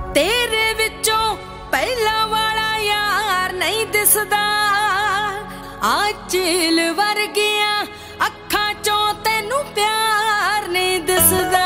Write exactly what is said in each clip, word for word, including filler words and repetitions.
तेरे विचों पहला वाला यार नहीं दिसदा आ झील वर्गियां अखां चों तैनू प्यार नहीं दिसदा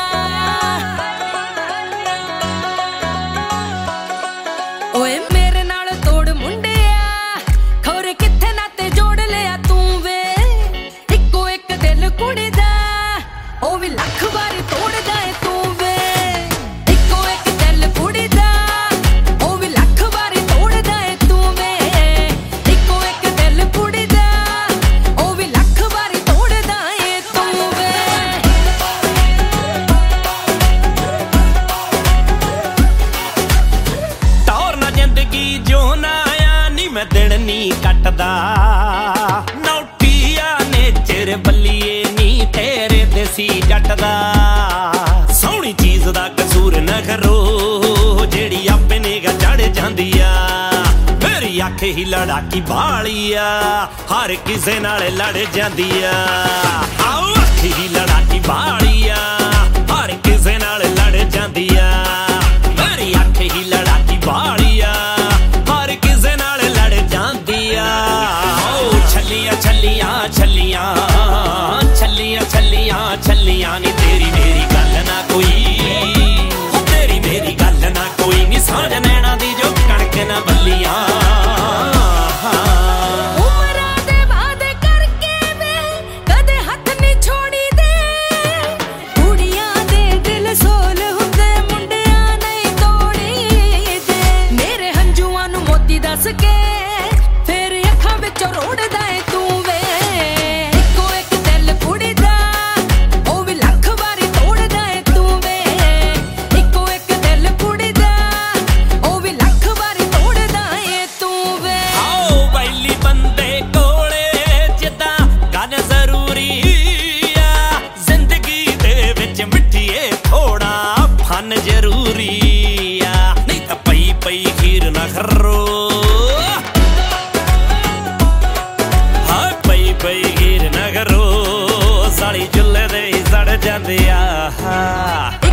ओए मेरे नाल तोड़ मुंडिया खौरे किथे नाते जोड़ लिया तू वे इक्को एक दिल कुड़ी दा ओ भी लख वारी तोड़दा है तू वे इक्को एक दिल कुड़ी दा ओ भी लख वारी तोड़दा है तू वे इक्को एक दिल कुड़ी दा ओ भी लख वारी तोड़दा है तू वे टौर ना जिंदगी जो ना आया नी मैं दिन नी कटदा नौटिया नेचर बल्लिए नी तेरे देसी जट दा सोहनी चीज दा कसूर न करो जेड़ी आपे नेगा चढ़ जांदी आ मेरी अख ही लड़ाकी बालिया हर किसे नाल लड़ जांदी आ आओ अख ही लड़ाकी बालिया हर किसे नाल लड़ जांदी आ मेरी अख ही लड़ाकी बालिया हर किसे नाल लड़ जांदी आ ओ छलियां छलियां छलियां छलियां छलियां छलियां नी तेरी मेरी गल ना कोई हो तेरी मेरी गल ना कोई नी सांझ नैना दी जो कणक ना बल्लियां उमरां दे वादे करके वे कदे हथ नहीं छोड़ी दे कुड़ियां दे दिल सोल हुंदे मुंडियां नहीं तोड़ी दे मेरे हंजुआं नू मोती दस के फिर अखां विचों रोड़दा है तू वे इक्को एक दिल कुड़ी दा ओ भी लख वारी तोड़दा है तू वे इक्को एक दिल कुड़ी दा ओ भी लख वारी तोड़दा है तू वे आओ बैली बंदे कोले जिद्दां गल जरूरी आ जिंदगी दे विच मिठिए थोड़ा फन जरूरी आ नहीं तां पई पई खीर ना खर्रो हाँ पई पई खीर ना करो साली चुल्हे ते ही सड़ जांदे आ